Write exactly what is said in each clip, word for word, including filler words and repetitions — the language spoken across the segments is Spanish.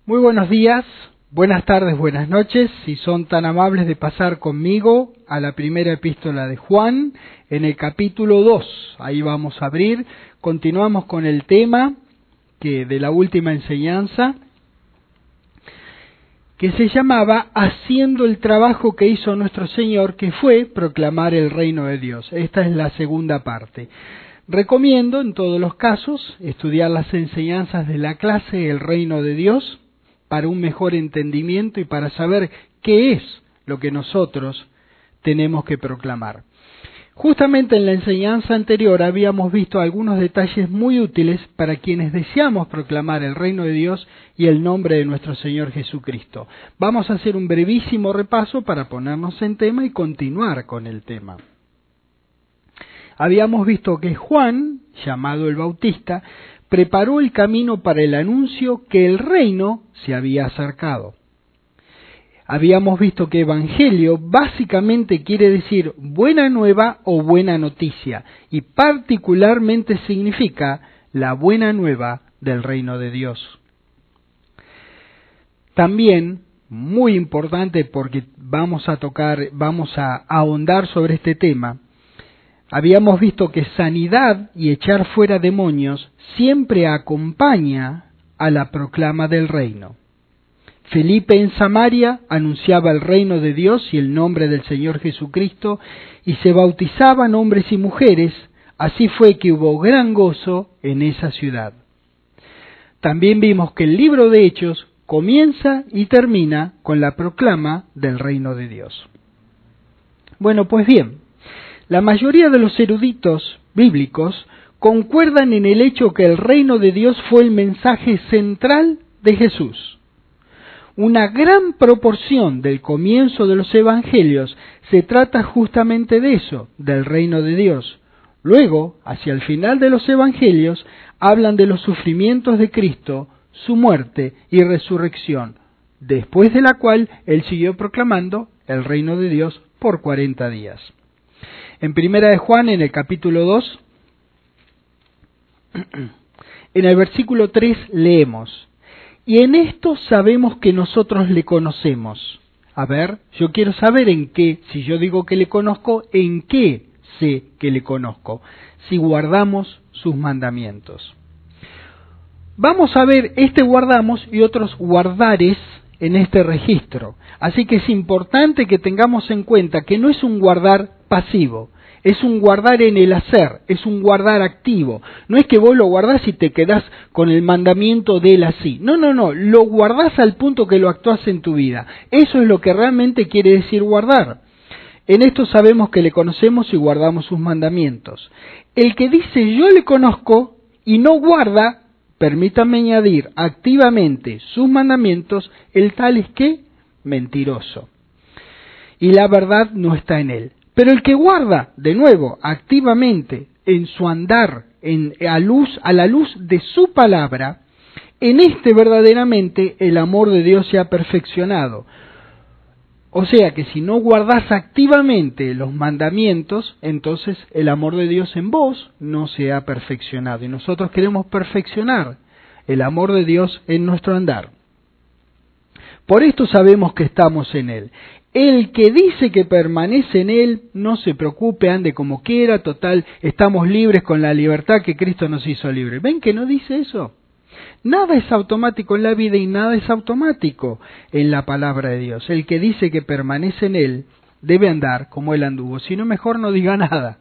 Muy buenos días, buenas tardes, buenas noches, si son tan amables de pasar conmigo a la primera epístola de Juan, en el capítulo dos, ahí vamos a abrir, continuamos con el tema que de la última enseñanza, que se llamaba Haciendo el trabajo que hizo nuestro Señor, que fue proclamar el reino de Dios. Esta es la segunda parte. Recomiendo en todos los casos estudiar las enseñanzas de la clase El reino de Dios, para un mejor entendimiento y para saber qué es lo que nosotros tenemos que proclamar. Justamente en la enseñanza anterior habíamos visto algunos detalles muy útiles para quienes deseamos proclamar el reino de Dios y el nombre de nuestro Señor Jesucristo. Vamos a hacer un brevísimo repaso para ponernos en tema y continuar con el tema. Habíamos visto que Juan, llamado el Bautista, preparó el camino para el anuncio que el reino se había acercado. Habíamos visto que evangelio básicamente quiere decir buena nueva o buena noticia, y particularmente significa la buena nueva del reino de Dios. También, muy importante porque vamos a tocar, vamos a ahondar sobre este tema, habíamos visto que sanidad y echar fuera demonios siempre acompaña a la proclama del reino. Felipe en Samaria anunciaba el reino de Dios y el nombre del Señor Jesucristo, y se bautizaban hombres y mujeres, así fue que hubo gran gozo en esa ciudad. También vimos que el libro de Hechos comienza y termina con la proclama del reino de Dios. Bueno, pues bien, la mayoría de los eruditos bíblicos concuerdan en el hecho que el reino de Dios fue el mensaje central de Jesús. Una gran proporción del comienzo de los evangelios se trata justamente de eso, del reino de Dios. Luego, hacia el final de los evangelios, hablan de los sufrimientos de Cristo, su muerte y resurrección, después de la cual Él siguió proclamando el reino de Dios por cuarenta días. En Primera de Juan, en el capítulo dos, en el versículo tres leemos: y en esto sabemos que nosotros le conocemos. A ver, yo quiero saber en qué, si yo digo que le conozco, ¿en qué sé que le conozco? Si guardamos sus mandamientos. Vamos a ver este guardamos y otros guardares en este registro. Así que es importante que tengamos en cuenta que no es un guardar pasivo, es un guardar en el hacer, es un guardar activo. No es que vos lo guardás y te quedás con el mandamiento de él así. No, no, no, lo guardás al punto que lo actuás en tu vida. Eso es lo que realmente quiere decir guardar. En esto sabemos que le conocemos y guardamos sus mandamientos. El que dice yo le conozco y no guarda, permítanme añadir activamente sus mandamientos, el tal es que mentiroso. Y la verdad no está en él. Pero el que guarda, de nuevo, activamente, en su andar, en, a, luz, a la luz de su palabra, en este verdaderamente el amor de Dios se ha perfeccionado. O sea que si no guardás activamente los mandamientos, entonces el amor de Dios en vos no se ha perfeccionado. Y nosotros queremos perfeccionar el amor de Dios en nuestro andar. Por esto sabemos que estamos en Él. El que dice que permanece en Él, no se preocupe, ande como quiera, total, estamos libres con la libertad que Cristo nos hizo libres. ¿Ven que no dice eso? Nada es automático en la vida y nada es automático en la palabra de Dios. El que dice que permanece en Él, debe andar como Él anduvo, si no mejor no diga nada.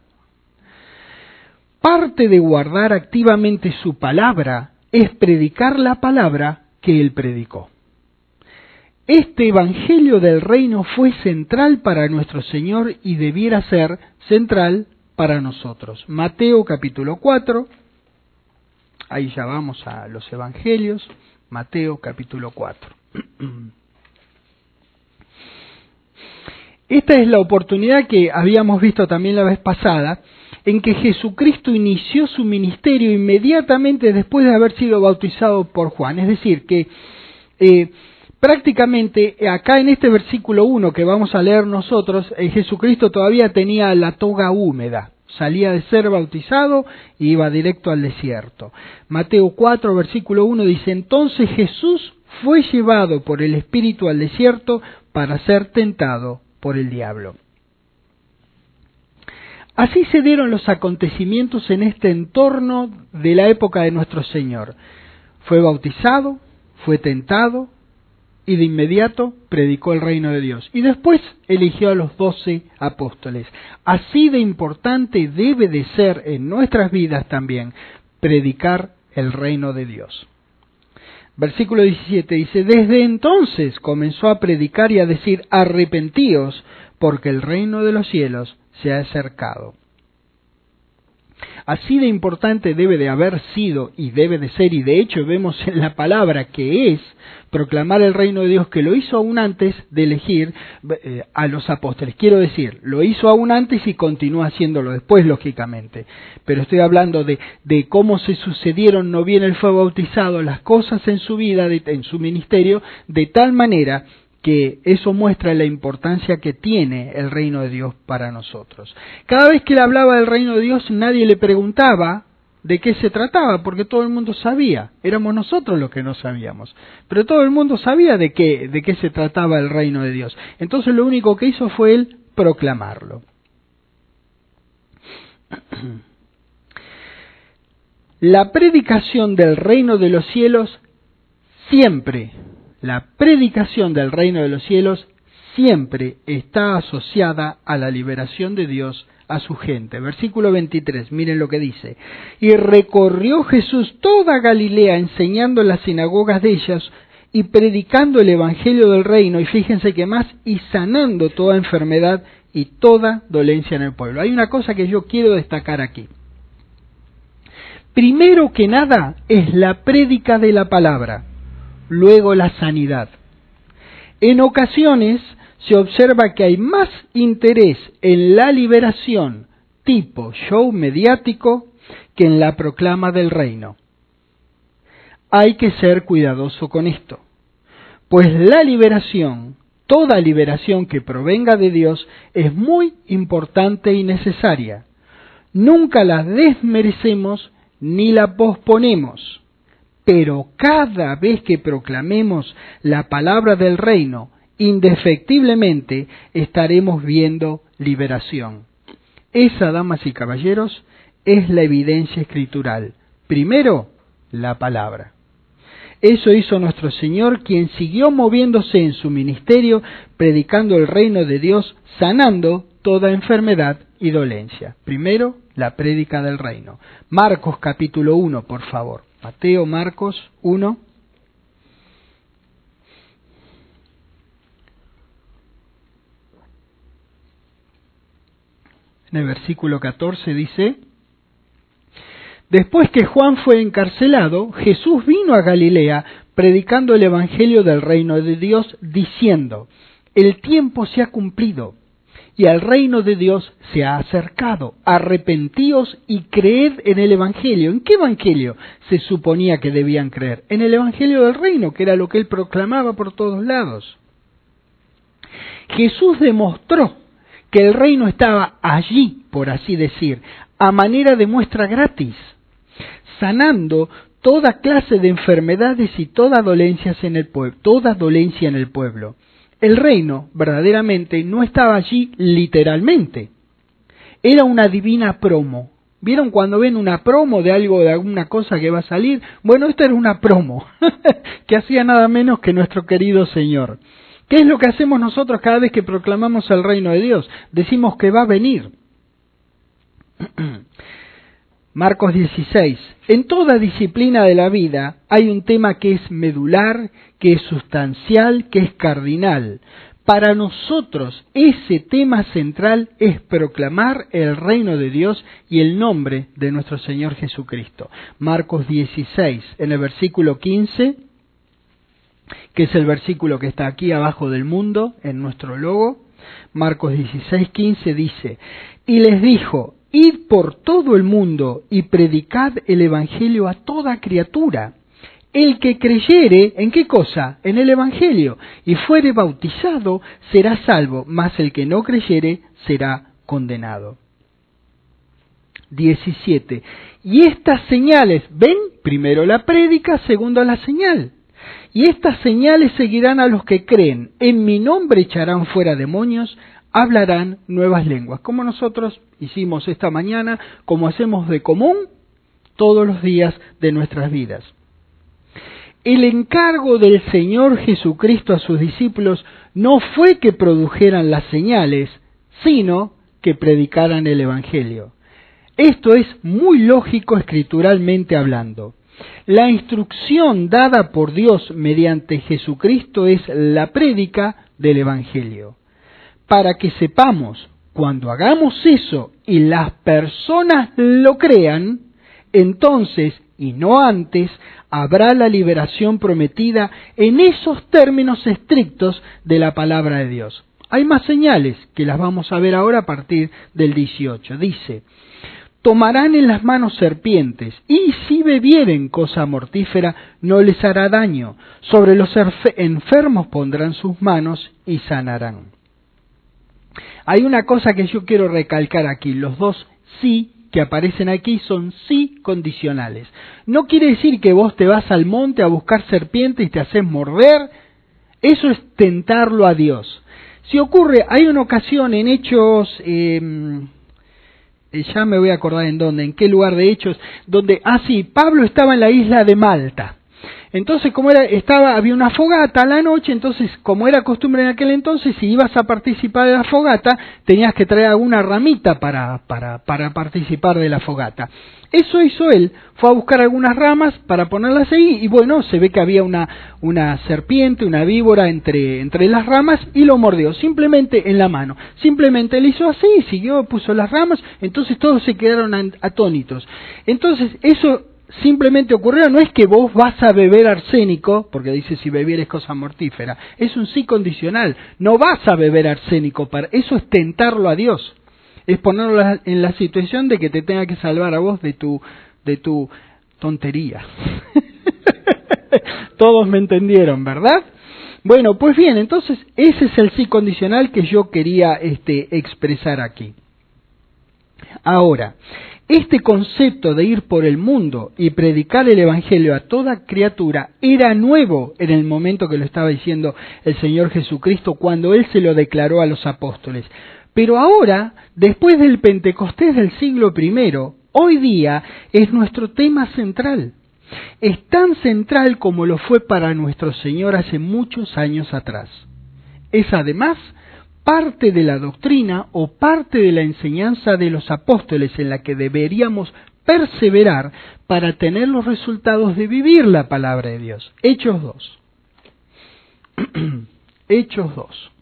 Parte de guardar activamente su palabra es predicar la palabra que Él predicó. Este evangelio del reino fue central para nuestro Señor y debiera ser central para nosotros. Mateo capítulo cuatro, ahí ya vamos a los evangelios, Mateo capítulo cuatro. Esta es la oportunidad que habíamos visto también la vez pasada, en que Jesucristo inició su ministerio inmediatamente después de haber sido bautizado por Juan. Es decir, que eh, prácticamente acá en este versículo uno que vamos a leer nosotros, eh, Jesucristo todavía tenía la toga húmeda. Salía de ser bautizado y iba directo al desierto. Mateo cuatro, versículo uno dice: entonces Jesús fue llevado por el Espíritu al desierto para ser tentado por el diablo. Así se dieron los acontecimientos en este entorno de la época de nuestro Señor. Fue bautizado, fue tentado y de inmediato predicó el reino de Dios. Y después eligió a los doce apóstoles. Así de importante debe de ser en nuestras vidas también predicar el reino de Dios. Versículo diecisiete dice, desde entonces comenzó a predicar y a decir, arrepentíos, porque el reino de los cielos se ha acercado. Así de importante debe de haber sido y debe de ser, y de hecho vemos en la palabra que es proclamar el reino de Dios, que lo hizo aún antes de elegir eh, a los apóstoles. Quiero decir, lo hizo aún antes y continúa haciéndolo después, lógicamente. Pero estoy hablando de, de cómo se sucedieron, no bien él fue bautizado, las cosas en su vida, de, en su ministerio, de tal manera que eso muestra la importancia que tiene el reino de Dios para nosotros. Cada vez que él hablaba del reino de Dios, nadie le preguntaba de qué se trataba, porque todo el mundo sabía. Éramos nosotros los que no sabíamos. Pero todo el mundo sabía de qué, de qué se trataba el reino de Dios. Entonces lo único que hizo fue él proclamarlo. La predicación del reino de los cielos siempre La predicación del reino de los cielos siempre está asociada a la liberación de Dios a su gente. Versículo veintitrés, miren lo que dice. Y recorrió Jesús toda Galilea enseñando en las sinagogas de ellas y predicando el evangelio del reino, y fíjense que más, y sanando toda enfermedad y toda dolencia en el pueblo. Hay una cosa que yo quiero destacar aquí. Primero que nada es la prédica de la palabra. Luego la sanidad. En ocasiones se observa que hay más interés en la liberación tipo show mediático que en la proclama del reino. Hay que ser cuidadoso con esto, pues la liberación, toda liberación que provenga de Dios, es muy importante y necesaria. Nunca la desmerecemos ni la posponemos. Pero cada vez que proclamemos la palabra del reino, indefectiblemente estaremos viendo liberación. Esa, damas y caballeros, es la evidencia escritural. Primero, la palabra. Eso hizo nuestro Señor, quien siguió moviéndose en su ministerio, predicando el reino de Dios, sanando toda enfermedad y dolencia. Primero, la prédica del reino. Marcos capítulo uno, por favor. Mateo, Marcos uno. En el versículo catorce dice, después que Juan fue encarcelado, Jesús vino a Galilea predicando el evangelio del reino de Dios, diciendo, el tiempo se ha cumplido y al reino de Dios se ha acercado. Arrepentíos y creed en el evangelio. ¿En qué evangelio se suponía que debían creer? En el evangelio del reino, que era lo que él proclamaba por todos lados. Jesús demostró que el reino estaba allí, por así decir, a manera de muestra gratis, sanando toda clase de enfermedades y toda dolencias en el pueblo, toda dolencia en el pueblo. El reino verdaderamente no estaba allí literalmente. Era una divina promo. ¿Vieron cuando ven una promo de algo, de alguna cosa que va a salir? Bueno, esta era una promo que hacía nada menos que nuestro querido Señor. ¿Qué es lo que hacemos nosotros cada vez que proclamamos el reino de Dios? Decimos que va a venir. Marcos dieciséis. En toda disciplina de la vida hay un tema que es medular, que es sustancial, que es cardinal. Para nosotros ese tema central es proclamar el reino de Dios y el nombre de nuestro Señor Jesucristo. Marcos dieciséis, en el versículo quince, que es el versículo que está aquí abajo del mundo, en nuestro logo. Marcos dieciséis, quince dice, y les dijo, id por todo el mundo y predicad el evangelio a toda criatura. El que creyere, ¿en qué cosa? En el evangelio, y fuere bautizado, será salvo, mas el que no creyere será condenado. diecisiete. Y estas señales, ven, primero la prédica, segundo la señal. Y estas señales seguirán a los que creen. En mi nombre echarán fuera demonios, hablarán nuevas lenguas. Como nosotros hicimos esta mañana, como hacemos de común todos los días de nuestras vidas. El encargo del Señor Jesucristo a sus discípulos no fue que produjeran las señales, sino que predicaran el Evangelio. Esto es muy lógico escrituralmente hablando. La instrucción dada por Dios mediante Jesucristo es la prédica del Evangelio. Para que sepamos, cuando hagamos eso y las personas lo crean, entonces, y no antes, habrá la liberación prometida en esos términos estrictos de la palabra de Dios. Hay más señales que las vamos a ver ahora a partir del dieciocho. Dice: tomarán en las manos serpientes, y si bebieren cosa mortífera, no les hará daño. Sobre los enfermos pondrán sus manos y sanarán. Hay una cosa que yo quiero recalcar aquí. Los dos sí que aparecen aquí son sí condicionales. No quiere decir que vos te vas al monte a buscar serpientes y te haces morder. Eso es tentarlo a Dios. Si ocurre, hay una ocasión en Hechos... Eh, ya me voy a acordar en dónde, en qué lugar de Hechos, donde, ah sí, Pablo estaba en la isla de Malta. Entonces, como era, estaba, había una fogata a la noche, entonces, como era costumbre en aquel entonces, si ibas a participar de la fogata, tenías que traer alguna ramita para, para, para participar de la fogata. Eso hizo él, fue a buscar algunas ramas para ponerlas ahí, y bueno, se ve que había una, una serpiente, una víbora entre, entre las ramas, y lo mordió, simplemente en la mano. Simplemente él hizo así, siguió, puso las ramas, entonces todos se quedaron atónitos. Entonces, eso simplemente ocurrió, no es que vos vas a beber arsénico, porque dice si bebieres cosa mortífera, es un sí condicional, no vas a beber arsénico, para eso es tentarlo a Dios. Es ponerlo en la situación de que te tenga que salvar a vos de tu, de tu tontería. Todos me entendieron, ¿verdad? Bueno, pues bien, entonces ese es el sí condicional que yo quería este, expresar aquí. Ahora, este concepto de ir por el mundo y predicar el Evangelio a toda criatura era nuevo en el momento que lo estaba diciendo el Señor Jesucristo cuando Él se lo declaró a los apóstoles. Pero ahora, después del Pentecostés del siglo primero, hoy día es nuestro tema central. Es tan central como lo fue para nuestro Señor hace muchos años atrás. Es además parte de la doctrina o parte de la enseñanza de los apóstoles en la que deberíamos perseverar para tener los resultados de vivir la palabra de Dios. Hechos dos. Hechos dos.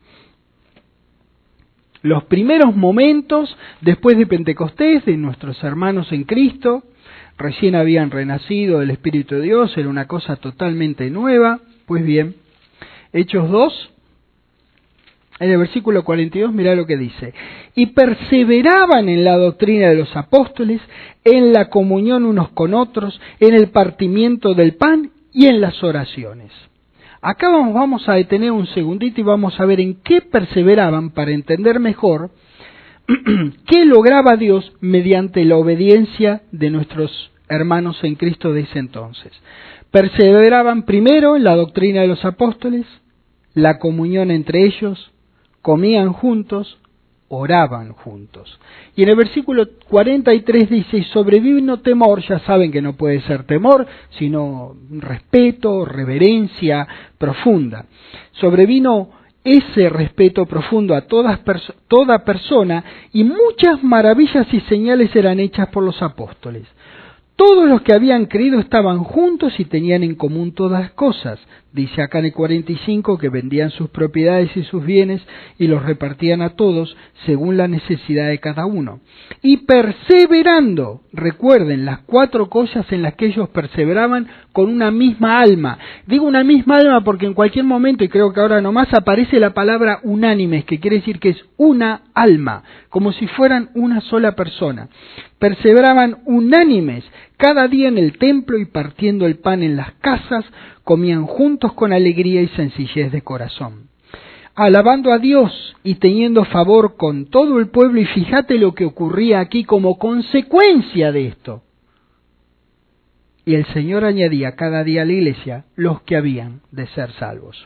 Los primeros momentos después de Pentecostés de nuestros hermanos en Cristo, recién habían renacido del Espíritu de Dios, era una cosa totalmente nueva. Pues bien, Hechos dos, en el versículo cuarenta y dos, mirá lo que dice: y perseveraban en la doctrina de los apóstoles, en la comunión unos con otros, en el partimiento del pan y en las oraciones. Acá vamos, vamos a detener un segundito y vamos a ver en qué perseveraban para entender mejor qué lograba Dios mediante la obediencia de nuestros hermanos en Cristo de ese entonces. Perseveraban primero en la doctrina de los apóstoles, la comunión entre ellos, comían juntos, oraban juntos. Y en el versículo cuarenta y tres dice: y sobrevino temor. Ya saben que no puede ser temor, sino respeto, reverencia profunda. Sobrevino ese respeto profundo a todas perso- toda persona, y muchas maravillas y señales eran hechas por los apóstoles. Todos los que habían creído estaban juntos y tenían en común todas las cosas. Dice acá en el cuarenta y cinco que vendían sus propiedades y sus bienes y los repartían a todos según la necesidad de cada uno. Y perseverando, recuerden las cuatro cosas en las que ellos perseveraban con una misma alma. Digo una misma alma porque en cualquier momento, y creo que ahora nomás, aparece la palabra unánimes, que quiere decir que es una alma, como si fueran una sola persona. Perseveraban unánimes cada día en el templo y partiendo el pan en las casas, comían juntos con alegría y sencillez de corazón, alabando a Dios y teniendo favor con todo el pueblo. Y fíjate lo que ocurría aquí como consecuencia de esto. y el Señor añadía cada día a la iglesia los que habían de ser salvos.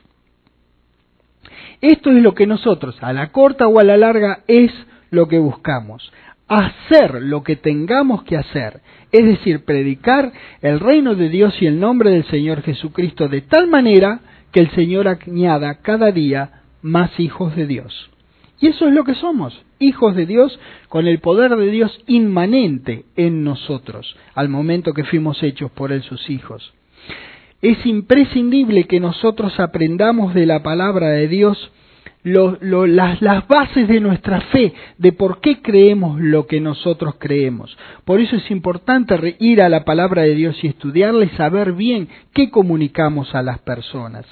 Esto es lo que nosotros, a la corta o a la larga, es lo que buscamos. Hacer lo que tengamos que hacer, es decir, predicar el reino de Dios y el nombre del Señor Jesucristo de tal manera que el Señor añada cada día más hijos de Dios. Y eso es lo que somos, hijos de Dios con el poder de Dios inmanente en nosotros, al momento que fuimos hechos por Él sus hijos. Es imprescindible que nosotros aprendamos de la palabra de Dios Lo, lo, las, las bases de nuestra fe, de por qué creemos lo que nosotros creemos. Por eso es importante ir a la palabra de Dios y estudiarla y saber bien qué comunicamos a las personas.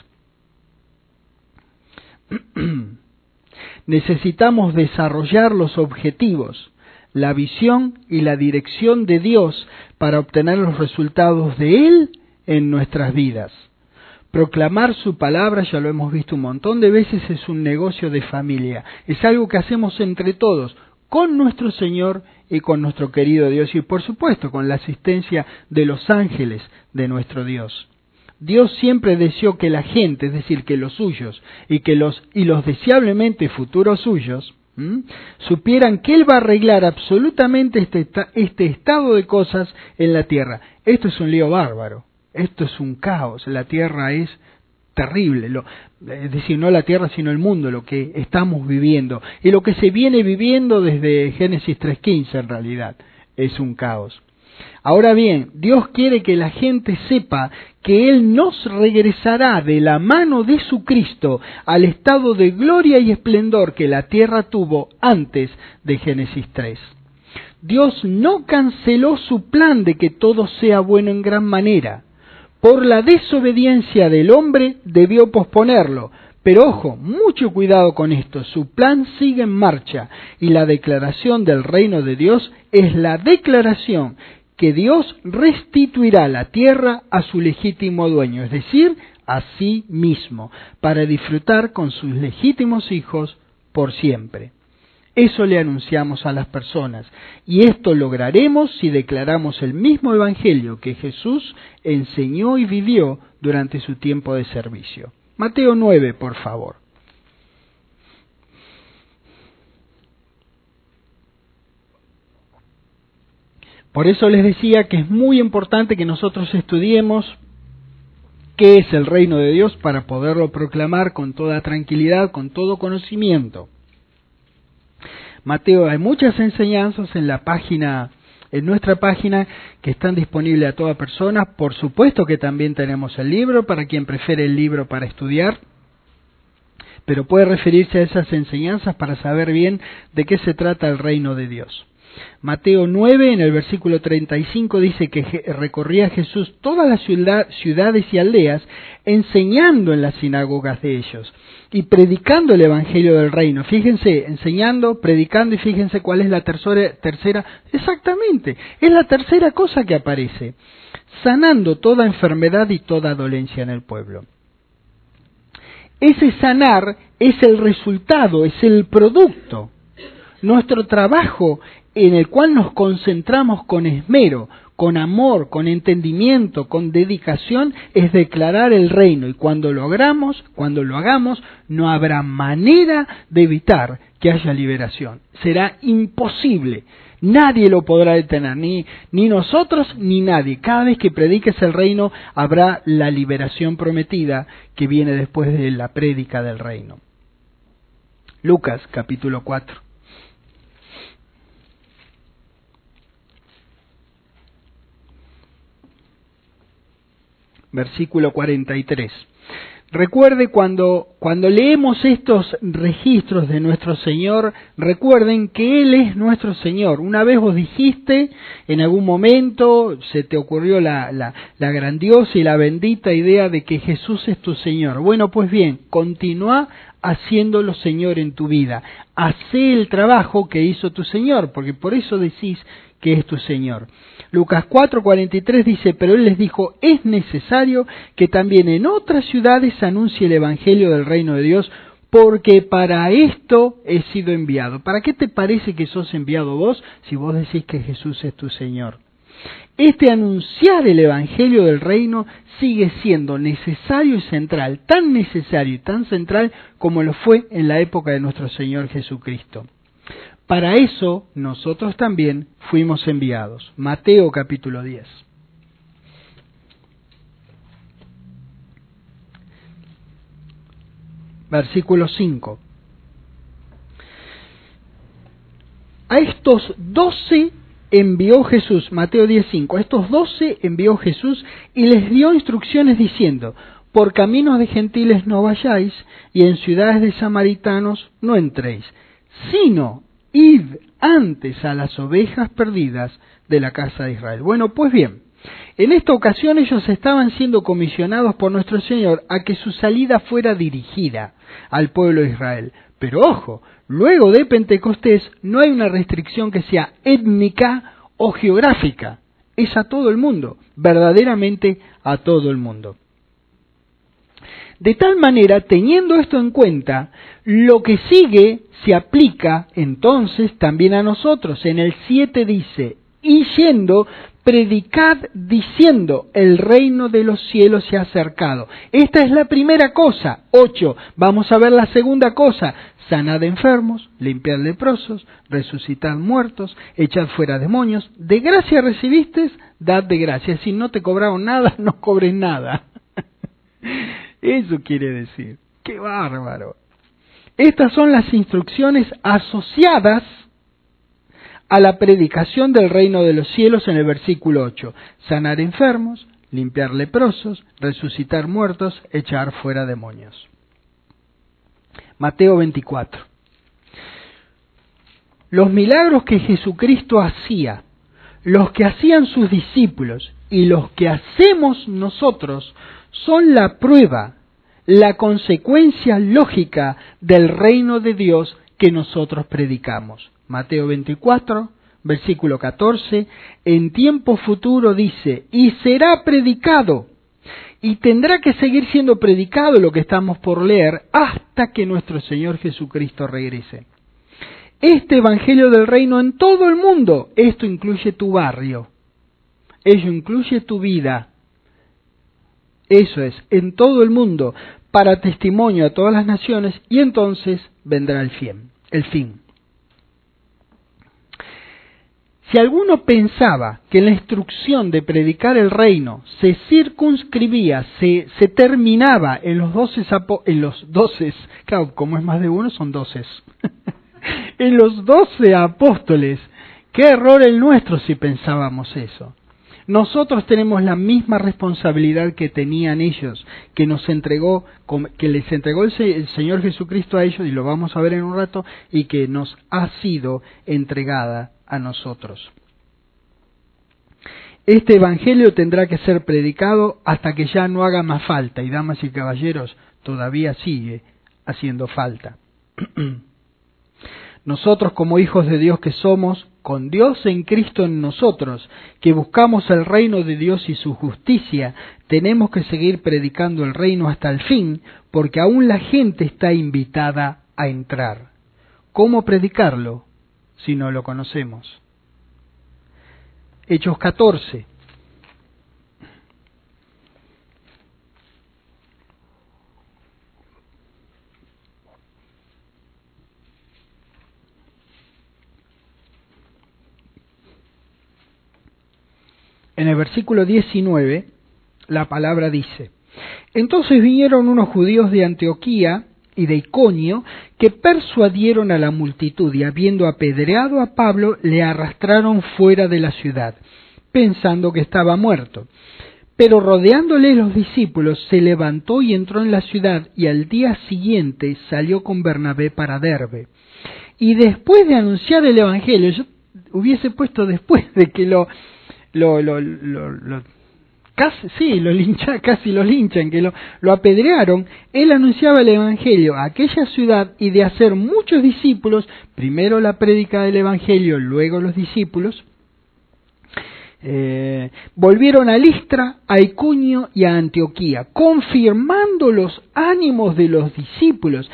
Necesitamos desarrollar los objetivos, la visión y la dirección de Dios para obtener los resultados de Él en nuestras vidas. Proclamar su palabra, ya lo hemos visto un montón de veces, es un negocio de familia. Es algo que hacemos entre todos, con nuestro Señor y con nuestro querido Dios. Y por supuesto, con la asistencia de los ángeles de nuestro Dios. Dios siempre deseó que la gente, es decir, que los suyos y que los, y los deseablemente futuros suyos, ¿m? supieran que Él va a arreglar absolutamente este, este estado de cosas en la tierra. Esto es un lío bárbaro. Esto es un caos, la tierra es terrible, lo, es decir, no la tierra sino el mundo, lo que estamos viviendo, y lo que se viene viviendo desde Génesis tres quince en realidad, es un caos. Ahora bien, Dios quiere que la gente sepa que Él nos regresará de la mano de su Cristo al estado de gloria y esplendor que la tierra tuvo antes de Génesis tres. Dios no canceló su plan de que todo sea bueno en gran manera. Por la desobediencia del hombre debió posponerlo. Pero ojo, mucho cuidado con esto, su plan sigue en marcha y la declaración del reino de Dios es la declaración que Dios restituirá la tierra a su legítimo dueño, es decir, a sí mismo, para disfrutar con sus legítimos hijos por siempre. Eso le anunciamos a las personas, y esto lograremos si declaramos el mismo evangelio que Jesús enseñó y vivió durante su tiempo de servicio. Mateo nueve, por favor. Por eso les decía que es muy importante que nosotros estudiemos qué es el reino de Dios para poderlo proclamar con toda tranquilidad, con todo conocimiento. Mateo, hay muchas enseñanzas en la página, en nuestra página, que están disponibles a toda persona. Por supuesto que también tenemos el libro, para quien prefiere el libro para estudiar, pero puede referirse a esas enseñanzas para saber bien de qué se trata el reino de Dios. Mateo nueve, en el versículo treinta y cinco, dice que recorría Jesús todas las ciudad, ciudades y aldeas, enseñando en las sinagogas de ellos y predicando el evangelio del reino. Fíjense, enseñando, predicando, y fíjense cuál es la tercera, tercera, exactamente, es la tercera cosa que aparece, sanando toda enfermedad y toda dolencia en el pueblo. Ese sanar es el resultado, es el producto. Nuestro trabajo en el cual nos concentramos con esmero, con amor, con entendimiento, con dedicación, es declarar el reino. Y cuando lo hagamos, cuando lo hagamos, no habrá manera de evitar que haya liberación. Será imposible. Nadie lo podrá detener, ni, ni nosotros ni nadie. Cada vez que prediques el reino, habrá la liberación prometida que viene después de la prédica del reino. Lucas, capítulo cuatro. Versículo cuarenta y tres. Recuerde cuando, cuando leemos estos registros de nuestro Señor, recuerden que Él es nuestro Señor. Una vez vos dijiste, en algún momento se te ocurrió la, la, la grandiosa y la bendita idea de que Jesús es tu Señor. Bueno, pues bien, continúa haciéndolo Señor en tu vida. Hacé el trabajo que hizo tu Señor, porque por eso decís que es tu Señor. Lucas cuatro, cuarenta y tres dice, pero Él les dijo, es necesario que también en otras ciudades se anuncie el Evangelio del reino de Dios, porque para esto he sido enviado. ¿Para qué te parece que sos enviado vos si vos decís que Jesús es tu Señor? Este anunciar el Evangelio del Reino sigue siendo necesario y central, tan necesario y tan central como lo fue en la época de nuestro Señor Jesucristo. Para eso nosotros también fuimos enviados. Mateo capítulo diez. Versículo cinco. A estos doce envió Jesús, Mateo diez cinco, a estos doce envió Jesús y les dio instrucciones diciendo: por caminos de gentiles no vayáis, y en ciudades de samaritanos no entréis, sino id antes a las ovejas perdidas de la casa de Israel. Bueno, pues bien, en esta ocasión ellos estaban siendo comisionados por nuestro Señor a que su salida fuera dirigida al pueblo de Israel. Pero ojo, luego de Pentecostés no hay una restricción que sea étnica o geográfica. Es a todo el mundo, verdaderamente a todo el mundo. De tal manera, teniendo esto en cuenta, lo que sigue se aplica entonces también a nosotros. En el siete dice: y yendo, predicad diciendo, el reino de los cielos se ha acercado. Esta es la primera cosa. Ocho. Vamos a ver la segunda cosa: sanad enfermos, limpiad leprosos, resucitad muertos, echad fuera demonios. De gracia recibisteis, dad de gracia. Si no te cobraron nada, no cobres nada. Eso quiere decir. ¡Qué bárbaro! Estas son las instrucciones asociadas a la predicación del reino de los cielos en el versículo ocho. Sanar enfermos, limpiar leprosos, resucitar muertos, echar fuera demonios. Mateo veinticuatro. Los milagros que Jesucristo hacía, los que hacían sus discípulos y los que hacemos nosotros son la prueba, la consecuencia lógica del reino de Dios que nosotros predicamos. Mateo veinticuatro, versículo catorce, en tiempo futuro dice: y será predicado, y tendrá que seguir siendo predicado lo que estamos por leer hasta que nuestro Señor Jesucristo regrese. Este evangelio del reino en todo el mundo, esto incluye tu barrio, ello incluye tu vida. Eso es, en todo el mundo, para testimonio a todas las naciones, y entonces vendrá el fin. El fin. Si alguno pensaba que la instrucción de predicar el reino se circunscribía, se, se terminaba en los doce, en los doce, claro, como es más de uno, son doce, en los doce apóstoles, qué error el nuestro si pensábamos eso. Nosotros tenemos la misma responsabilidad que tenían ellos, que nos entregó, que les entregó el Señor Jesucristo a ellos, y lo vamos a ver en un rato, y que nos ha sido entregada a nosotros. Este evangelio tendrá que ser predicado hasta que ya no haga más falta, y damas y caballeros, todavía sigue haciendo falta. Nosotros, como hijos de Dios que somos, con Dios en Cristo en nosotros, que buscamos el reino de Dios y su justicia, tenemos que seguir predicando el reino hasta el fin, porque aún la gente está invitada a entrar. ¿Cómo predicarlo si no lo conocemos? Hechos catorce. En el versículo diecinueve, la palabra dice: entonces vinieron unos judíos de Antioquía y de Iconio que persuadieron a la multitud, y habiendo apedreado a Pablo, le arrastraron fuera de la ciudad, pensando que estaba muerto. Pero rodeándole los discípulos, se levantó y entró en la ciudad, y al día siguiente salió con Bernabé para Derbe. Y después de anunciar el evangelio, yo hubiese puesto después de que lo... Lo, lo, lo, lo, casi, sí, lo lincha, casi lo linchan, que lo, lo apedrearon, él anunciaba el evangelio a aquella ciudad, y de hacer muchos discípulos, primero la prédica del evangelio, luego los discípulos, eh, volvieron a Listra, a Iconio y a Antioquía, confirmando los ánimos de los discípulos,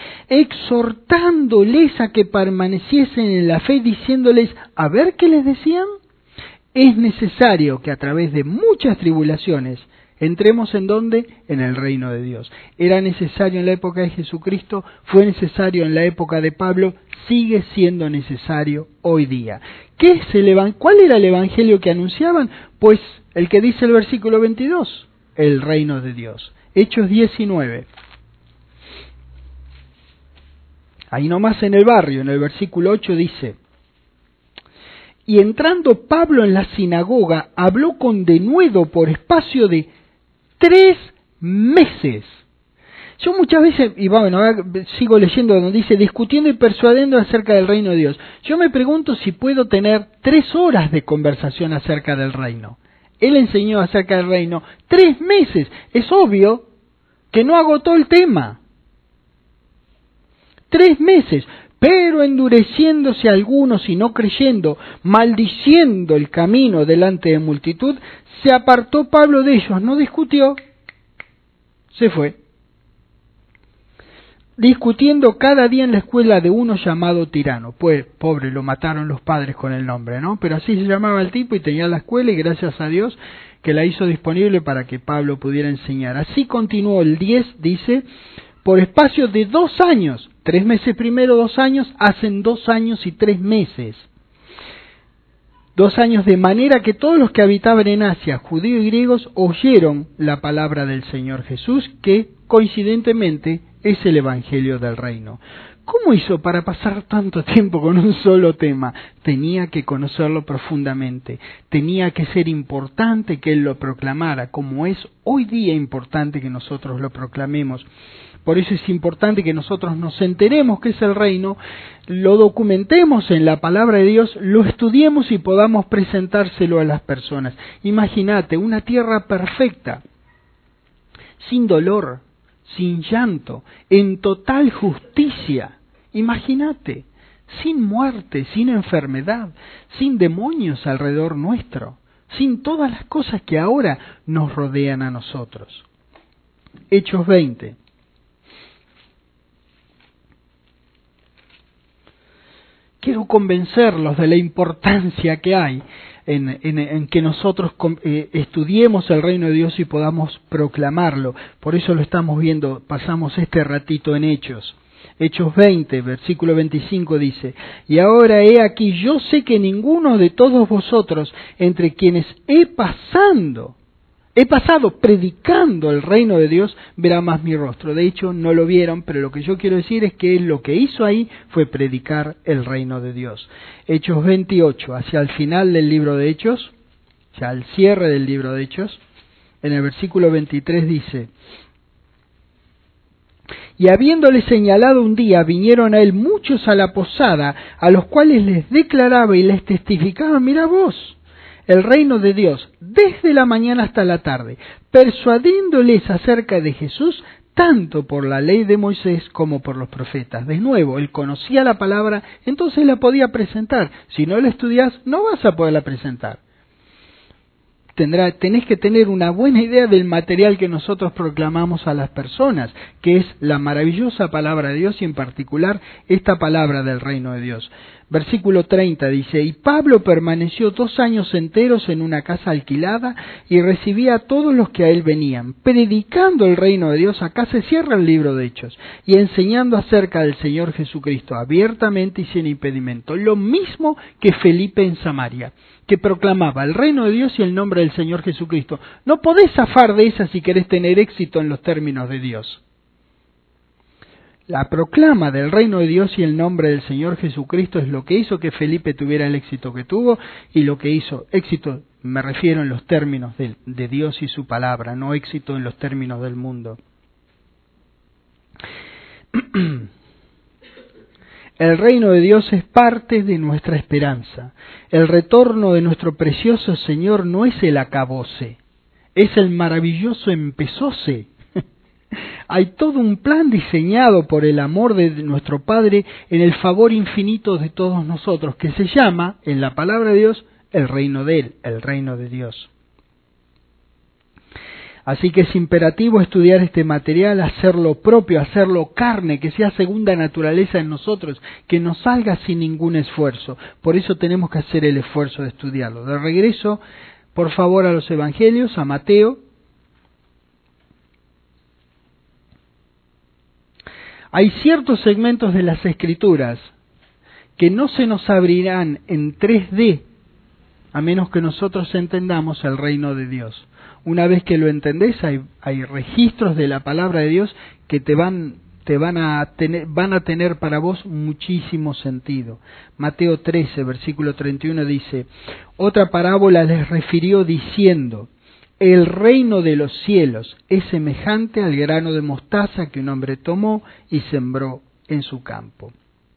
exhortándoles a que permaneciesen en la fe, diciéndoles, a ver qué les decían. es necesario que a través de muchas tribulaciones entremos en ¿dónde? En el reino de Dios. Era necesario en la época de Jesucristo, fue necesario en la época de Pablo, sigue siendo necesario hoy día. ¿Qué es el evan- ¿Cuál era el evangelio que anunciaban? Pues el que dice el versículo veintidós, el reino de Dios. Hechos diecinueve. Ahí nomás en el barrio, en el versículo ocho dice: y entrando Pablo en la sinagoga, habló con denuedo por espacio de tres meses. Yo muchas veces, y bueno, sigo leyendo donde dice, discutiendo y persuadiendo acerca del reino de Dios. Yo me pregunto si puedo tener tres horas de conversación acerca del reino. Él enseñó acerca del reino tres meses. Es obvio que no agotó el tema. Tres meses. Pero endureciéndose algunos y no creyendo, maldiciendo el camino delante de multitud, se apartó Pablo de ellos, no discutió, se fue. Discutiendo cada día en la escuela de uno llamado Tirano. Pues, pobre, lo mataron los padres con el nombre, ¿no? Pero así se llamaba el tipo y tenía la escuela, y gracias a Dios que la hizo disponible para que Pablo pudiera enseñar. Así continuó el diez, dice, por espacio de dos años. Tres meses primero, dos años, hacen dos años y tres meses. Dos años de manera que todos los que habitaban en Asia, judíos y griegos, oyeron la palabra del Señor Jesús, que coincidentemente es el Evangelio del Reino. ¿Cómo hizo para pasar tanto tiempo con un solo tema? Tenía que conocerlo profundamente, tenía que ser importante que él lo proclamara, como es hoy día importante que nosotros lo proclamemos. Por eso es importante que nosotros nos enteremos qué es el reino, lo documentemos en la palabra de Dios, lo estudiemos y podamos presentárselo a las personas. Imagínate, una tierra perfecta, sin dolor, sin llanto, en total justicia. Imagínate, sin muerte, sin enfermedad, sin demonios alrededor nuestro, sin todas las cosas que ahora nos rodean a nosotros. Hechos veinte. Quiero convencerlos de la importancia que hay en, en, en que nosotros eh, estudiemos el reino de Dios y podamos proclamarlo. Por eso lo estamos viendo, pasamos este ratito en Hechos. Hechos veinte, versículo veinticinco dice, y ahora he aquí, yo sé que ninguno de todos vosotros, entre quienes he pasando, he pasado predicando el reino de Dios, verá más mi rostro. De hecho, no lo vieron, pero lo que yo quiero decir es que él lo que hizo ahí fue predicar el reino de Dios. Hechos veintiocho, hacia el final del libro de Hechos, ya al cierre del libro de Hechos, en el versículo veintitrés dice, y habiéndole señalado un día, vinieron a él muchos a la posada, a los cuales les declaraba y les testificaba, mira vos, el reino de Dios, desde la mañana hasta la tarde, persuadiéndoles acerca de Jesús, tanto por la ley de Moisés como por los profetas. De nuevo, él conocía la palabra, entonces la podía presentar. Si no la estudias, no vas a poderla presentar. Tendrá, tenés que tener una buena idea del material que nosotros proclamamos a las personas, que es la maravillosa palabra de Dios y en particular esta palabra del reino de Dios. Versículo treinta dice, y Pablo permaneció dos años enteros en una casa alquilada y recibía a todos los que a él venían, predicando el reino de Dios. Acá se cierra el libro de Hechos, y enseñando acerca del Señor Jesucristo abiertamente y sin impedimento. Lo mismo que Felipe en Samaria, que proclamaba el reino de Dios y el nombre del Señor Jesucristo. No podés zafar de esa si querés tener éxito en los términos de Dios. La proclama del reino de Dios y el nombre del Señor Jesucristo es lo que hizo que Felipe tuviera el éxito que tuvo, y lo que hizo éxito, me refiero en los términos de, de Dios y su palabra, no éxito en los términos del mundo. El reino de Dios es parte de nuestra esperanza. El retorno de nuestro precioso Señor no es el acabose, es el maravilloso empezóse. Hay todo un plan diseñado por el amor de nuestro Padre en el favor infinito de todos nosotros, que se llama, en la palabra de Dios, el reino de Él, el reino de Dios. Así que es imperativo estudiar este material, hacerlo propio, hacerlo carne, que sea segunda naturaleza en nosotros, que nos salga sin ningún esfuerzo. Por eso tenemos que hacer el esfuerzo de estudiarlo. De regreso, por favor, a los evangelios, a Mateo. Hay ciertos segmentos de las Escrituras que no se nos abrirán en tres D a menos que nosotros entendamos el reino de Dios. Una vez que lo entendés, hay, hay registros de la palabra de Dios que te van, te van a tener, van a tener para vos muchísimo sentido. Mateo trece, versículo treinta y uno dice: otra parábola les refirió diciendo: el reino de los cielos es semejante al grano de mostaza que un hombre tomó y sembró en su campo.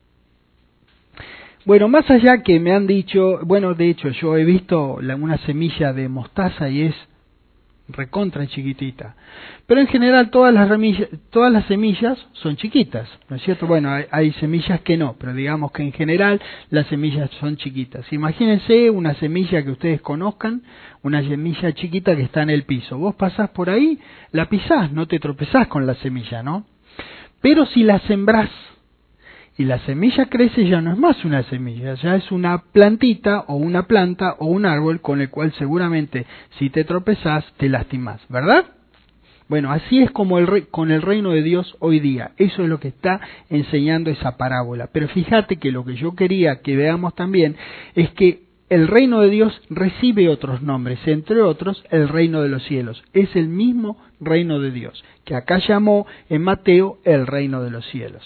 Bueno, más allá que me han dicho, bueno, de hecho yo he visto la, una semilla de mostaza y es recontra chiquitita, pero en general todas las remillas, todas las semillas son chiquitas, ¿no es cierto? Bueno, hay, hay semillas que no, pero digamos que en general las semillas son chiquitas. Imagínense una semilla que ustedes conozcan, una semilla chiquita que está en el piso. Vos pasás por ahí, la pisás, no te tropezás con la semilla, ¿no? Pero si la sembrás y la semilla crece, ya no es más una semilla, ya es una plantita o una planta o un árbol con el cual seguramente si te tropezás te lastimás, ¿verdad? Bueno, así es como el rey, con el reino de Dios hoy día. Eso es lo que está enseñando esa parábola. Pero fíjate que lo que yo quería que veamos también es que el reino de Dios recibe otros nombres, entre otros el reino de los cielos. Es el mismo reino de Dios, que acá llamó en Mateo el reino de los cielos.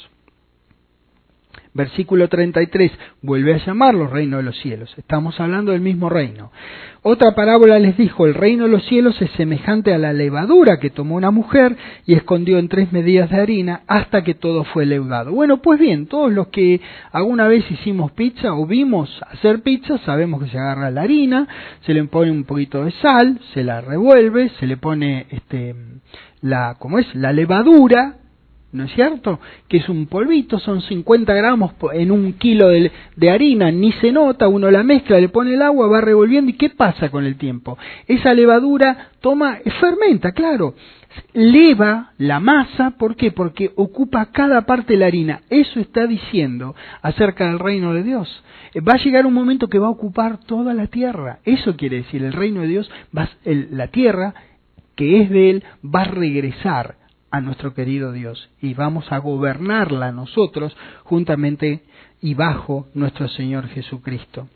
Versículo treinta y tres, vuelve a llamarlo reino de los cielos. Estamos hablando del mismo reino. Otra parábola les dijo: el reino de los cielos es semejante a la levadura que tomó una mujer y escondió en tres medidas de harina hasta que todo fue leudado. Bueno, pues bien, todos los que alguna vez hicimos pizza o vimos hacer pizza, sabemos que se agarra la harina, se le pone un poquito de sal, se la revuelve, se le pone este la, ¿cómo es? La levadura, ¿no es cierto? Que es un polvito, son cincuenta gramos en un kilo de, de harina, ni se nota, uno la mezcla, le pone el agua, va revolviendo, ¿y qué pasa con el tiempo? Esa levadura toma, fermenta, claro, leva la masa, ¿por qué? Porque ocupa cada parte de la harina. Eso está diciendo acerca del reino de Dios. Va a llegar un momento que va a ocupar toda la tierra. Eso quiere decir, el reino de Dios, va, el, la tierra que es de Él, va a regresar a nuestro querido Dios y vamos a gobernarla nosotros juntamente y bajo nuestro Señor Jesucristo.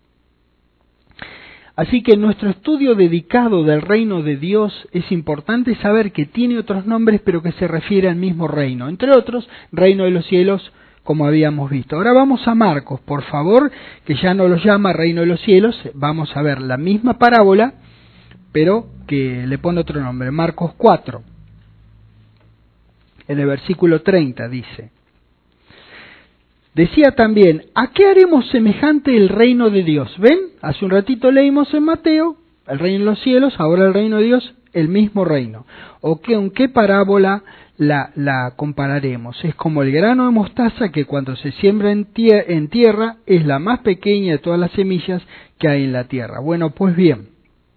Así que en nuestro estudio dedicado del reino de Dios es importante saber que tiene otros nombres pero que se refiere al mismo reino, entre otros, reino de los cielos, como habíamos visto. Ahora vamos a Marcos, por favor, que ya no lo llama reino de los cielos, vamos a ver la misma parábola, pero que le pone otro nombre, Marcos cuatro. En el versículo treinta dice: decía también, ¿a qué haremos semejante el reino de Dios? ¿Ven? Hace un ratito leímos en Mateo, el reino de los cielos, ahora el reino de Dios, el mismo reino. ¿O qué, en qué parábola la, la compararemos? Es como el grano de mostaza que cuando se siembra en, tie- en tierra es la más pequeña de todas las semillas que hay en la tierra. Bueno, pues bien,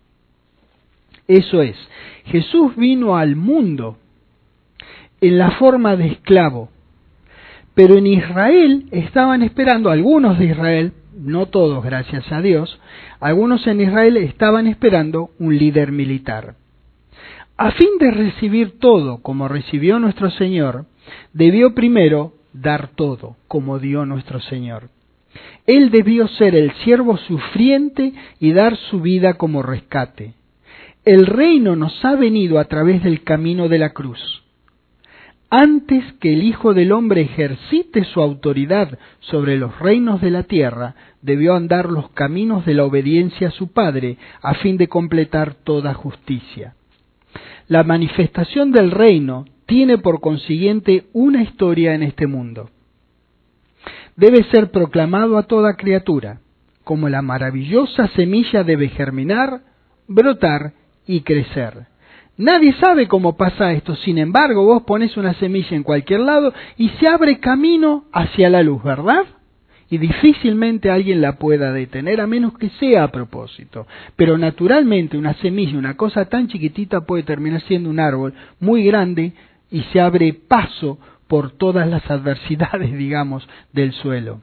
eso es, Jesús vino al mundo en la forma de esclavo, pero en Israel estaban esperando, algunos de Israel, no todos gracias a Dios, algunos en Israel estaban esperando un líder militar. A fin de recibir todo como recibió nuestro Señor, debió primero dar todo como dio nuestro Señor. Él debió ser el siervo sufriente y dar su vida como rescate. El reino nos ha venido a través del camino de la cruz. Antes que el Hijo del Hombre ejercite su autoridad sobre los reinos de la tierra, debió andar los caminos de la obediencia a su Padre, a fin de completar toda justicia. La manifestación del reino tiene por consiguiente una historia en este mundo. Debe ser proclamado a toda criatura, como la maravillosa semilla debe germinar, brotar y crecer. Nadie sabe cómo pasa esto, sin embargo, vos pones una semilla en cualquier lado y se abre camino hacia la luz, ¿verdad? y difícilmente alguien la pueda detener a menos que sea a propósito. Pero naturalmente una semilla, una cosa tan chiquitita, puede terminar siendo un árbol muy grande y se abre paso por todas las adversidades, digamos, del suelo.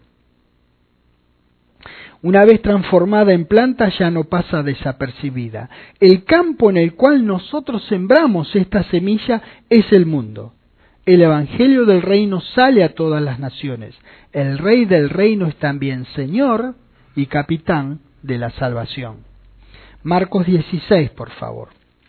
Una vez transformada en planta ya no pasa desapercibida. El campo en el cual nosotros sembramos esta semilla es el mundo. El evangelio del reino sale a todas las naciones. El rey del reino es también Señor y capitán de la salvación. Marcos dieciséis, por favor.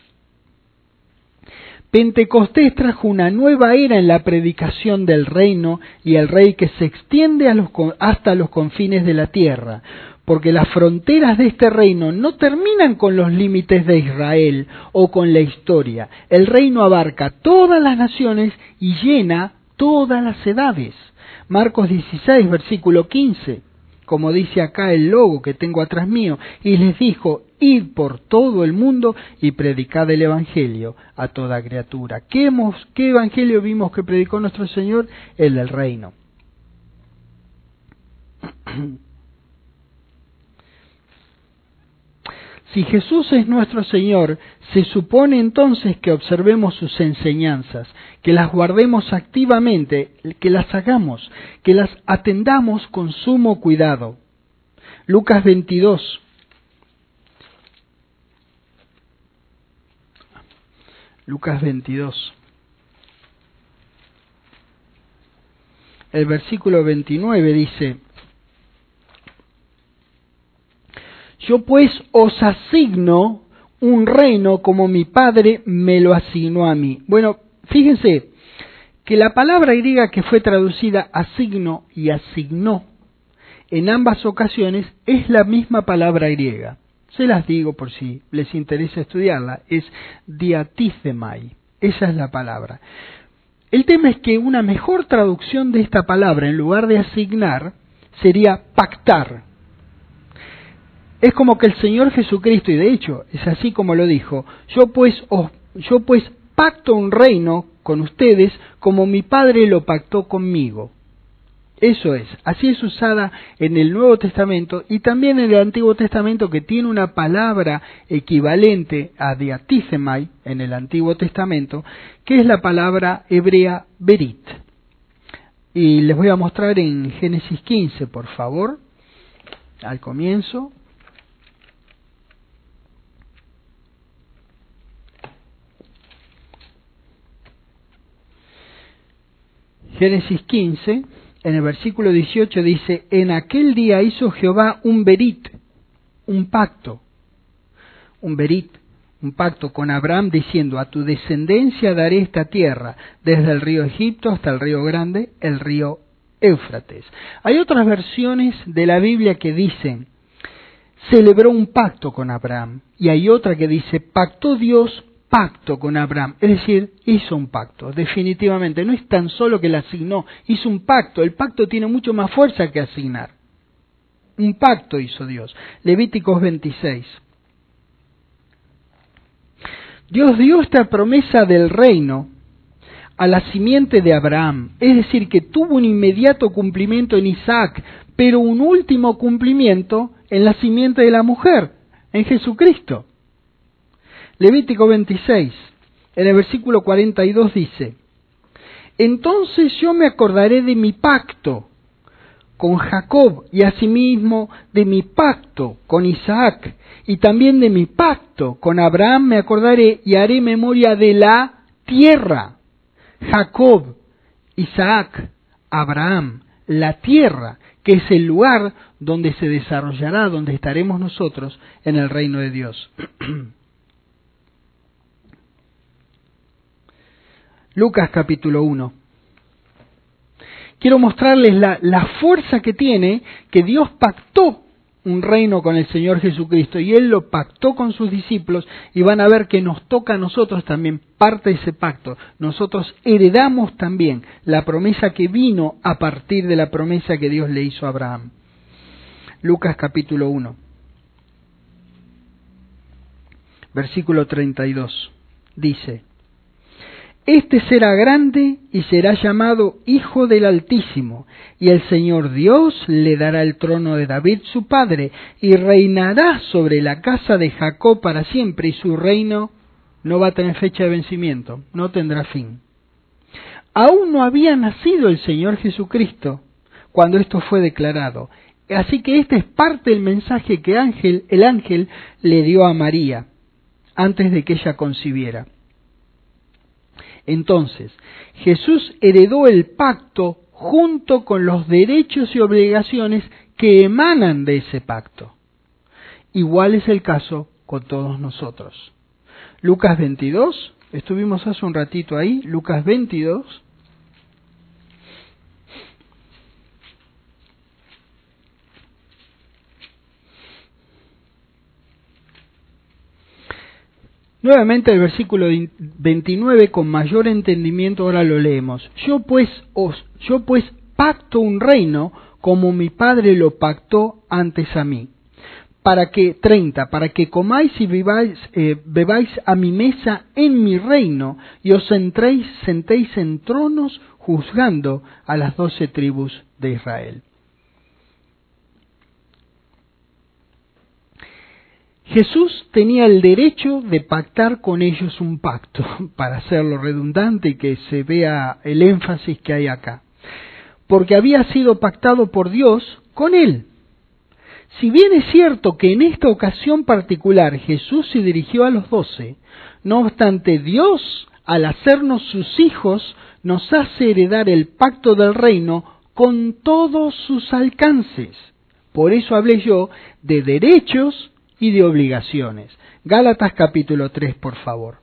Pentecostés trajo una nueva era en la predicación del reino y el rey que se extiende a los, hasta los confines de la tierra, porque las fronteras de este reino no terminan con los límites de Israel o con la historia. El reino abarca todas las naciones y llena todas las edades. Marcos dieciséis, versículo quince, como dice acá el logo que tengo atrás mío, y les dijo: id por todo el mundo y predicad el evangelio a toda criatura. ¿Qué, hemos, qué evangelio vimos que predicó nuestro Señor? El del reino. Si Jesús es nuestro Señor, se supone entonces que observemos sus enseñanzas, que las guardemos activamente, que las hagamos, que las atendamos con sumo cuidado. Lucas veintidós. Lucas veintidós. El versículo veintinueve dice: yo pues os asigno un reino como mi Padre me lo asignó a mí. Bueno, fíjense que la palabra griega que fue traducida asigno y asignó en ambas ocasiones es la misma palabra griega. Se las digo por si les interesa estudiarla. Es diatíthemai. Esa es la palabra. El tema es que una mejor traducción de esta palabra en lugar de asignar sería pactar. Es como que el Señor Jesucristo, y de hecho es así como lo dijo: yo pues, os, yo pues pacto un reino con ustedes como mi Padre lo pactó conmigo. Eso es, así es usada en el Nuevo Testamento y también en el Antiguo Testamento, que tiene una palabra equivalente a diatíthemai en el Antiguo Testamento, que es la palabra hebrea berit. Y les voy a mostrar en Génesis quince, por favor, al comienzo. Génesis quince, en el versículo dieciocho dice: en aquel día hizo Jehová un berit, un pacto, un berit, un pacto con Abraham, diciendo: a tu descendencia daré esta tierra, desde el río Egipto hasta el río grande, el río Éufrates. Hay otras versiones de la Biblia que dicen: celebró un pacto con Abraham, y hay otra que dice: pactó Dios pacto con Abraham, es decir, hizo un pacto, definitivamente. No es tan solo que le asignó, hizo un pacto. El pacto tiene mucho más fuerza que asignar. Un pacto hizo Dios. Levíticos veintiséis. Dios dio esta promesa del reino a la simiente de Abraham, es decir, que tuvo un inmediato cumplimiento en Isaac, pero un último cumplimiento en la simiente de la mujer, en Jesucristo. Levítico veintiséis, en el versículo cuarenta y dos dice: entonces yo me acordaré de mi pacto con Jacob, y asimismo de mi pacto con Isaac, y también de mi pacto con Abraham me acordaré, y haré memoria de la tierra. Jacob, Isaac, Abraham, la tierra, que es el lugar donde se desarrollará, donde estaremos nosotros en el reino de Dios. Lucas capítulo uno. Quiero mostrarles la, la fuerza que tiene que Dios pactó un reino con el Señor Jesucristo, y Él lo pactó con sus discípulos, y van a ver que nos toca a nosotros también parte de ese pacto. Nosotros heredamos también la promesa que vino a partir de la promesa que Dios le hizo a Abraham. Lucas capítulo uno, versículo treinta y dos, dice: Este será grande y será llamado Hijo del Altísimo, y el Señor Dios le dará el trono de David su padre, y reinará sobre la casa de Jacob para siempre, y su reino no va a tener fecha de vencimiento, no tendrá fin. Aún no había nacido el Señor Jesucristo cuando esto fue declarado. Así que este es parte del mensaje que ángel, el ángel le dio a María antes de que ella concibiera. Entonces, Jesús heredó el pacto junto con los derechos y obligaciones que emanan de ese pacto. Igual es el caso con todos nosotros. Lucas veintidós, estuvimos hace un ratito ahí, Lucas veintidós. Nuevamente el versículo veintinueve, con mayor entendimiento ahora lo leemos. Yo pues os, yo pues pacto un reino como mi Padre lo pactó antes a mí. Para que, treinta, para que comáis y bebáis, eh, bebáis a mi mesa en mi reino y os sentéis, sentéis en tronos juzgando a las doce tribus de Israel. Jesús tenía el derecho de pactar con ellos un pacto, para hacerlo redundante y que se vea el énfasis que hay acá, porque había sido pactado por Dios con él. Si bien es cierto que en esta ocasión particular Jesús se dirigió a los doce, no obstante Dios, al hacernos sus hijos, nos hace heredar el pacto del reino con todos sus alcances. Por eso hablé yo de derechos y de obligaciones. Gálatas capítulo tres, por favor.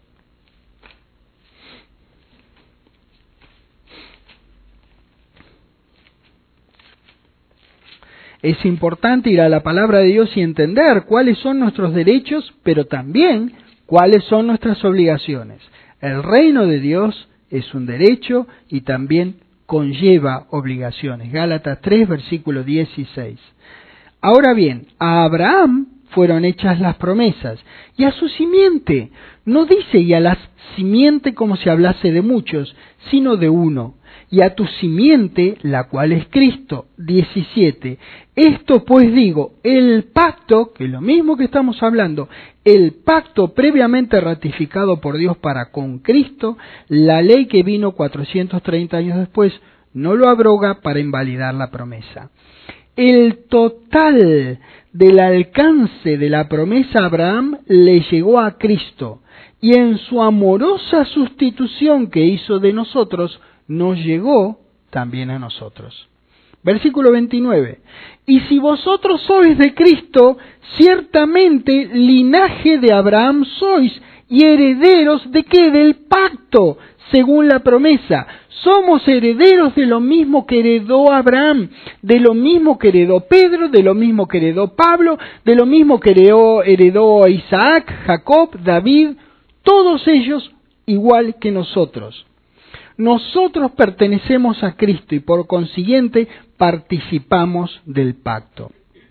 Es importante ir a la palabra de Dios y entender cuáles son nuestros derechos, pero también cuáles son nuestras obligaciones. El reino de Dios es un derecho y también conlleva obligaciones. Gálatas tres, versículo dieciséis. Ahora bien, a Abraham fueron hechas las promesas, y a su simiente, no dice y a la simiente como si hablase de muchos, sino de uno, y a tu simiente, la cual es Cristo. diecisiete. Esto pues digo, el pacto, que es lo mismo que estamos hablando, el pacto previamente ratificado por Dios para con Cristo, la ley que vino cuatrocientos treinta años después, no lo abroga para invalidar la promesa. El total del alcance de la promesa a Abraham le llegó a Cristo, y en su amorosa sustitución que hizo de nosotros, nos llegó también a nosotros. Versículo veintinueve. Y si vosotros sois de Cristo, ciertamente linaje de Abraham sois, y herederos de qué? Del pacto, según la promesa. Somos herederos de lo mismo que heredó Abraham, de lo mismo que heredó Pedro, de lo mismo que heredó Pablo, de lo mismo que heredó, heredó Isaac, Jacob, David, todos ellos igual que nosotros. Nosotros pertenecemos a Cristo y por consiguiente participamos del pacto.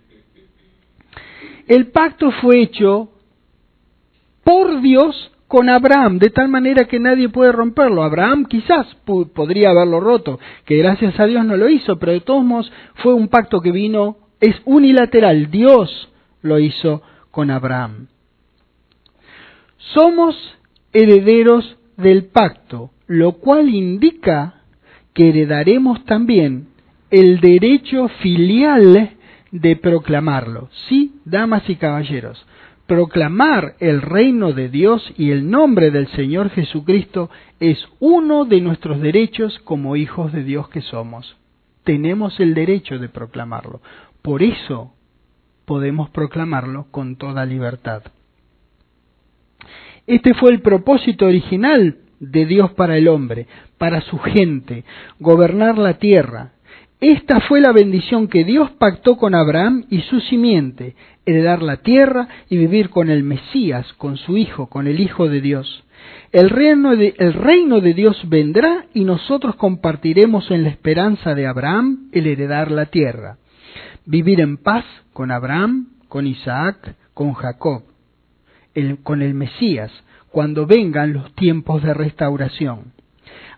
El pacto fue hecho por Dios con Abraham, de tal manera que nadie puede romperlo. Abraham quizás pu- podría haberlo roto, que gracias a Dios no lo hizo, pero de todos modos fue un pacto que vino, es unilateral, Dios lo hizo con Abraham. Somos herederos del pacto, lo cual indica que heredaremos también el derecho filial de proclamarlo. Sí, damas y caballeros, proclamar el reino de Dios y el nombre del Señor Jesucristo es uno de nuestros derechos como hijos de Dios que somos. Tenemos el derecho de proclamarlo. Por eso podemos proclamarlo con toda libertad. Este fue el propósito original de Dios para el hombre, para su gente, gobernar la tierra. Esta fue la bendición que Dios pactó con Abraham y su simiente, heredar la tierra y vivir con el Mesías, con su Hijo, con el Hijo de Dios. El reino de, el reino de Dios vendrá y nosotros compartiremos en la esperanza de Abraham el heredar la tierra. Vivir en paz con Abraham, con Isaac, con Jacob, el, con el Mesías, cuando vengan los tiempos de restauración.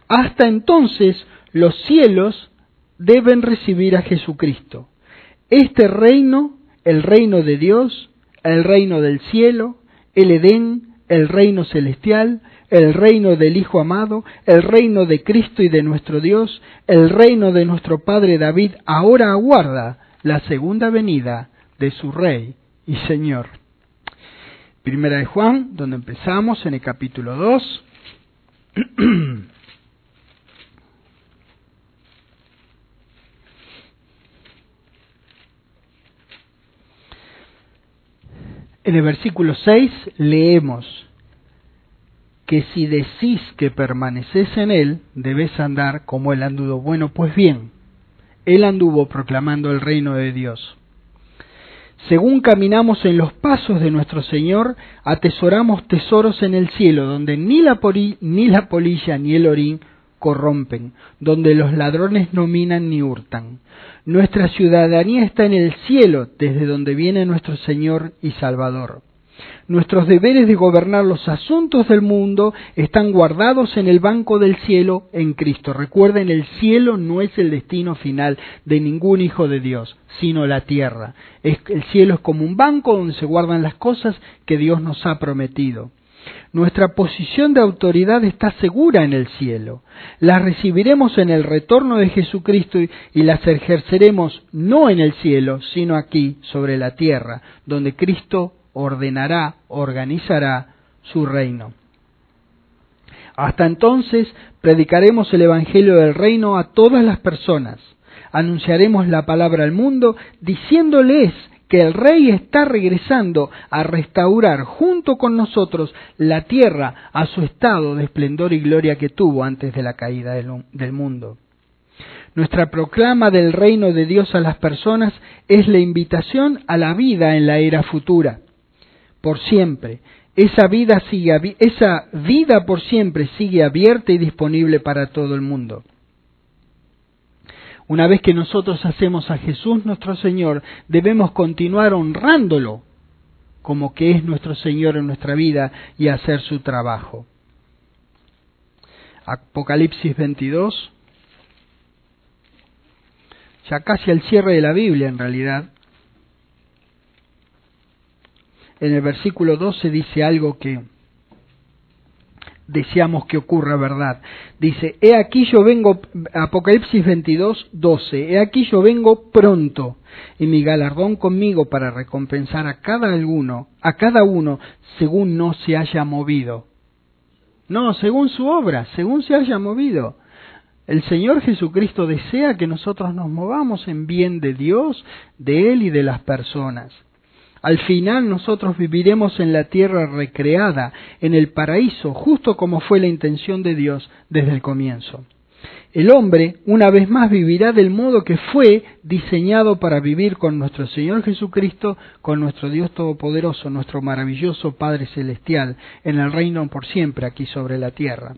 Hasta entonces los cielos deben recibir a Jesucristo. Este reino, el reino de Dios, el reino del cielo, el Edén, el reino celestial, el reino del Hijo amado, el reino de Cristo y de nuestro Dios, el reino de nuestro Padre David, ahora aguarda la segunda venida de su Rey y Señor. Primera de Juan, donde empezamos en el capítulo dos. En el versículo seis leemos que si decís que permaneces en Él, debes andar como Él anduvo. Bueno, pues bien, Él anduvo proclamando el reino de Dios. Según caminamos en los pasos de nuestro Señor, atesoramos tesoros en el cielo, donde ni la, pori, ni la polilla ni el orín corrompen, donde los ladrones no minan ni hurtan. Nuestra ciudadanía está en el cielo, desde donde viene nuestro Señor y Salvador. Nuestros deberes de gobernar los asuntos del mundo están guardados en el banco del cielo en Cristo. Recuerden, el cielo no es el destino final de ningún hijo de Dios, sino la tierra. Es, el cielo es como un banco donde se guardan las cosas que Dios nos ha prometido. Nuestra posición de autoridad está segura en el cielo. Las recibiremos en el retorno de Jesucristo y, y las ejerceremos no en el cielo, sino aquí, sobre la tierra, donde Cristo ordenará, organizará su reino. Hasta entonces, predicaremos el Evangelio del reino a todas las personas. Anunciaremos la palabra al mundo, diciéndoles que el Rey está regresando a restaurar junto con nosotros la tierra a su estado de esplendor y gloria que tuvo antes de la caída del mundo. Nuestra proclama del reino de Dios a las personas es la invitación a la vida en la era futura, por siempre. Esa vida sigue, esa vida por siempre sigue abierta y disponible para todo el mundo. Una vez que nosotros hacemos a Jesús nuestro Señor, debemos continuar honrándolo como que es nuestro Señor en nuestra vida y hacer su trabajo. Apocalipsis veintidós, ya casi al cierre de la Biblia en realidad. En el versículo doce dice algo que deseamos que ocurra, ¿verdad? Dice, he aquí yo vengo, Apocalipsis veintidós, doce, he aquí yo vengo pronto, y mi galardón conmigo para recompensar a cada alguno, a cada uno, según no se haya movido. No, según su obra, según se haya movido. El Señor Jesucristo desea que nosotros nos movamos en bien de Dios, de Él y de las personas. Al final nosotros viviremos en la tierra recreada, en el paraíso, justo como fue la intención de Dios desde el comienzo. El hombre, una vez más, vivirá del modo que fue diseñado para vivir con nuestro Señor Jesucristo, con nuestro Dios Todopoderoso, nuestro maravilloso Padre Celestial, en el reino por siempre aquí sobre la tierra.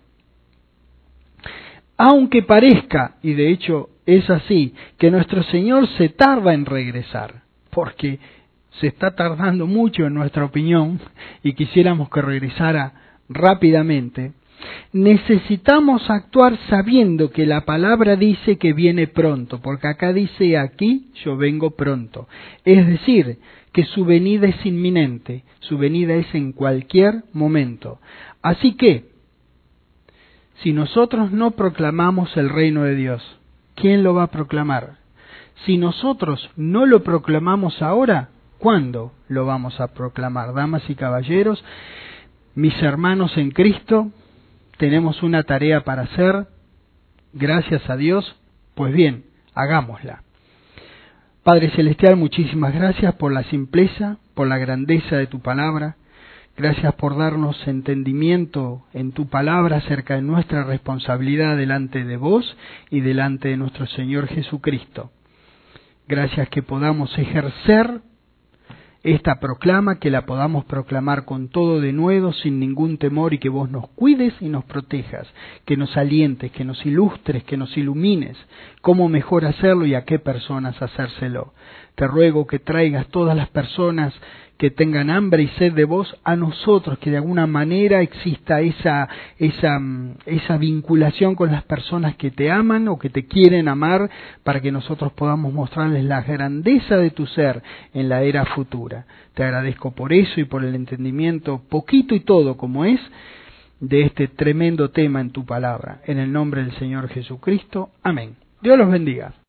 Aunque parezca, y de hecho es así, que nuestro Señor se tarda en regresar, porque se está tardando mucho en nuestra opinión y quisiéramos que regresara rápidamente, necesitamos actuar sabiendo que la palabra dice que viene pronto, porque acá dice aquí yo vengo pronto. Es decir, que su venida es inminente, su venida es en cualquier momento. Así que, si nosotros no proclamamos el reino de Dios, ¿quién lo va a proclamar? Si nosotros no lo proclamamos ahora, ¿cuándo lo vamos a proclamar? Damas y caballeros, mis hermanos en Cristo, tenemos una tarea para hacer, gracias a Dios. Pues bien, hagámosla. Padre Celestial, muchísimas gracias por la simpleza, por la grandeza de tu palabra. Gracias por darnos entendimiento en tu palabra acerca de nuestra responsabilidad delante de vos y delante de nuestro Señor Jesucristo. Gracias que podamos ejercer esta proclama, que la podamos proclamar con todo denuedo, sin ningún temor, y que vos nos cuides y nos protejas, que nos alientes, que nos ilustres, que nos ilumines, cómo mejor hacerlo y a qué personas hacérselo. Te ruego que traigas todas las personas que tengan hambre y sed de vos, a nosotros, que de alguna manera exista esa, esa, esa vinculación con las personas que te aman o que te quieren amar, para que nosotros podamos mostrarles la grandeza de tu ser en la era futura. Te agradezco por eso y por el entendimiento, poquito y todo como es, de este tremendo tema en tu palabra. En el nombre del Señor Jesucristo. Amén. Dios los bendiga.